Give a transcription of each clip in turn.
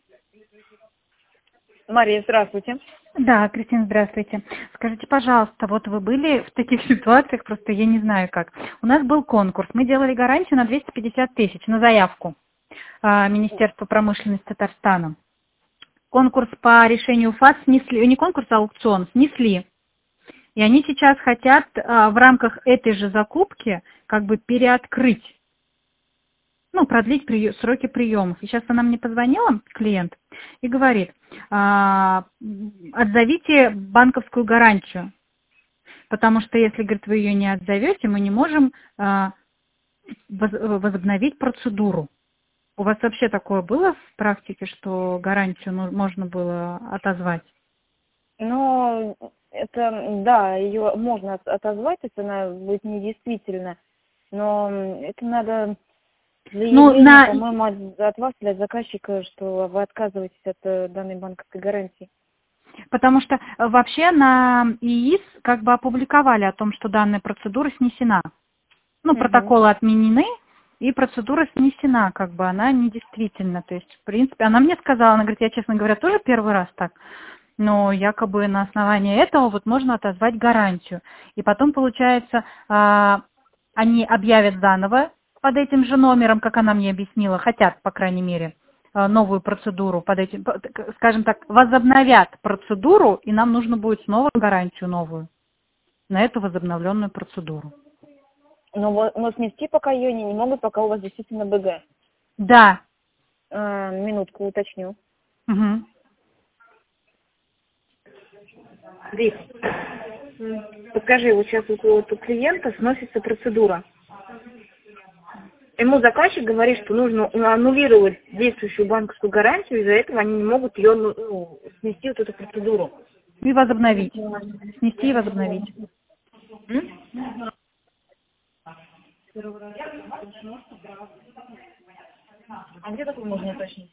Мария, здравствуйте. Да, Кристина, здравствуйте. Скажите, пожалуйста, вот вы были в таких ситуациях, просто я не знаю как. У нас был конкурс, мы делали гарантию на 250 тысяч на заявку Министерства промышленности Татарстана. Конкурс по решению ФАС снесли, не конкурс, а аукцион, снесли. И они сейчас хотят в рамках этой же закупки как бы переоткрыть, ну, продлить сроки приемов. И сейчас она мне позвонила, клиент, и говорит, отзовите банковскую гарантию, потому что если, говорит, вы ее не отзовете, мы не можем возобновить процедуру. У вас вообще такое было в практике, что гарантию можно было отозвать? Ну, это, да, ее можно отозвать, если она будет недействительна, но это надо заявление, по-моему, от вас или от заказчика, что вы отказываетесь от данной банковской гарантии. Потому что вообще на ИИС как бы опубликовали о том, что данная процедура снесена. Ну, протоколы отменены, и процедура снесена, как бы она недействительна. То есть, в принципе, она мне сказала, она говорит, я, честно говоря, тоже первый раз так, но якобы на основании этого вот можно отозвать гарантию. И потом, получается, они объявят заново под этим же номером, как она мне объяснила, хотят, по крайней мере, новую процедуру под этим, скажем так, возобновят процедуру, и нам нужно будет снова гарантию новую на эту возобновленную процедуру. Но снести пока ее не могут, пока у вас действительно БГ. Да. Минутку уточню. Угу. Вик, подскажи, вот сейчас у клиента сносится процедура. Ему заказчик говорит, что нужно аннулировать действующую банковскую гарантию, из-за этого они не могут ее снести вот эту процедуру. И возобновить. Снести и возобновить. А где такое можно уточнить?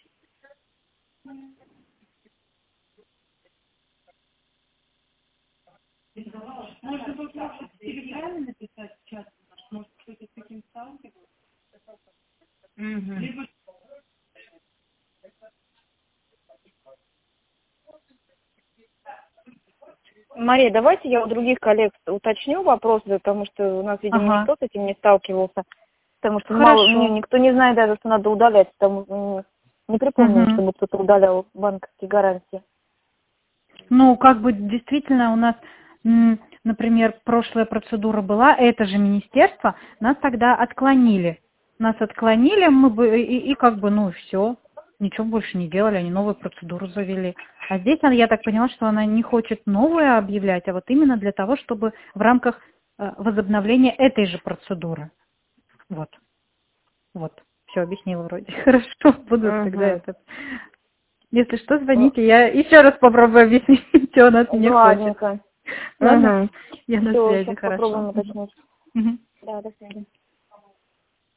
Можно было просто в Телеграме написать в чат, может кто-то с таким сталкивался. Либо... Мария, давайте я у других коллег уточню вопросы, потому что у нас, видимо, никто с этим не сталкивался. Потому что никто не знает даже, что надо удалять. Потому не припомню, чтобы кто-то удалял банковские гарантии. Ну, как бы действительно у нас, например, прошлая процедура была, это же министерство, нас тогда отклонили. Нас отклонили, мы бы, и как бы, ну, все, ничего больше не делали, они новую процедуру завели. А здесь, я так поняла, что она не хочет новую объявлять, а вот именно для того, чтобы в рамках возобновления этой же процедуры. Вот. Вот. Все объяснила вроде. Хорошо, буду тогда это. Если что, звоните, я еще раз попробую объяснить, что у нас не хочет. Ладно? Я на связи, хорошо. Да, до свидания.